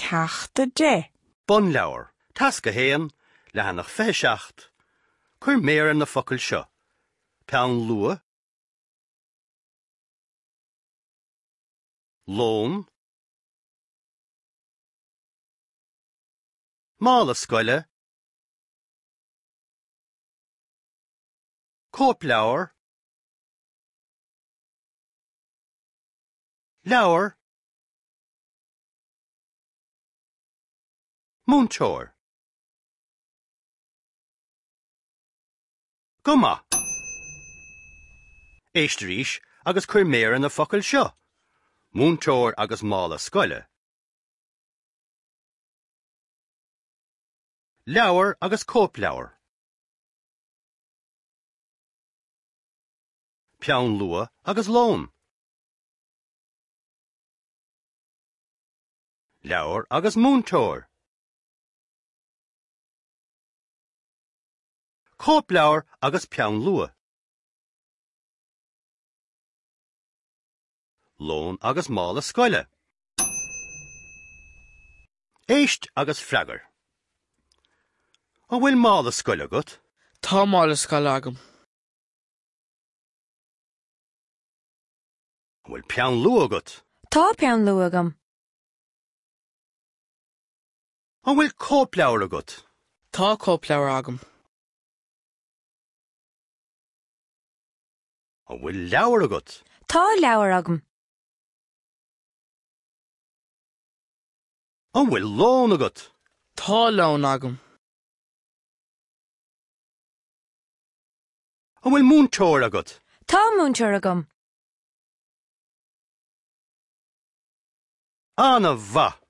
Ceachta de. Bun leabhar, tasca héan, le hanach 27. Cuir méar na focail seo. Peann lua. Lón. Mála scoile. Cóp leabhar. Leabhar. Múntóir. Guma. Éistearís agus cuir méar na focail seo. Múntóir agus mála scoile. Leabhar agus cóp leabhar. Peann lua agus lón. Leabhar agus múntóir. Cóp leabhar agus peann lua. Lón agus mála scoile. Éist agus freagar. Ó bhfuil mála scoile agat? Tá mála scoile agam. Ó bhfuil peann lua agat? Tá peann lua agam. Ó bhfuil cóp leabhar agat? Tá cóp leabhar agam. Ó bhfuil leabhar agat? Tá leabhar agam. Ó bhfuil lón agat? Tá lón agam. Ó bhfuil múntóir agat? Tá múntóir agam. Anna bha.